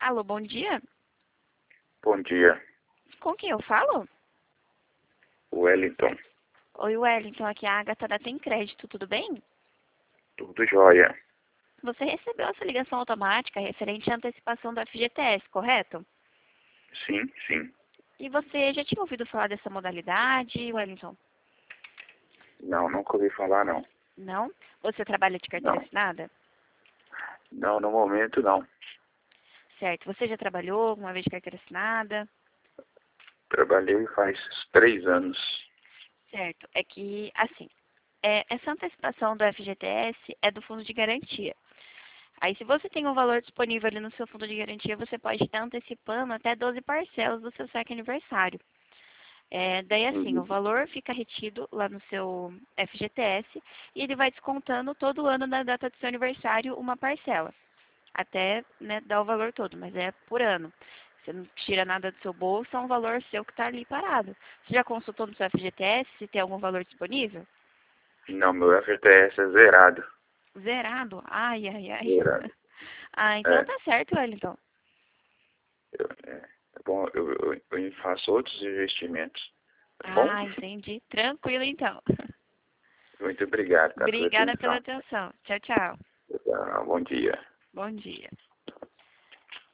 Alô, bom dia. Bom dia, Com quem eu falo? Wellington. Oi, Wellington, aqui é a Agatha da Tem Crédito, tudo bem? Tudo jóia? Você recebeu essa ligação automática referente à antecipação do FGTS, correto? Sim, sim. E você já tinha ouvido falar dessa modalidade, Wellington? Não, nunca ouvi falar, não. Não? Você trabalha de carteira Não. assinada? Não, no momento, não. Certo. Você já trabalhou alguma vez de carteira assinada? Trabalhei faz 3 anos. Certo. É que, assim, essa antecipação do FGTS é do fundo de garantia. Aí, se você tem um valor disponível ali no seu fundo de garantia, você pode estar antecipando até 12 parcelas do seu saque aniversário. Daí, assim, o Uhum. valor fica retido lá no seu FGTS e ele vai descontando todo ano na data do seu aniversário uma parcela, até, né, dar o valor todo, mas é por ano. Você não tira nada do seu bolso, é um valor seu que está ali parado. Você já consultou no seu FGTS se tem algum valor disponível? Não, meu FGTS é zerado. Zerado? Ai, ai, ai. Zerado. Ah, então É, tá certo, Wellington. é bom, eu faço outros investimentos. Tá bom? Ah, entendi. Tranquilo, então. Muito obrigado, tá, pela Obrigada pela atenção. atenção. Tchau, tchau. Tá, bom dia. Bom dia.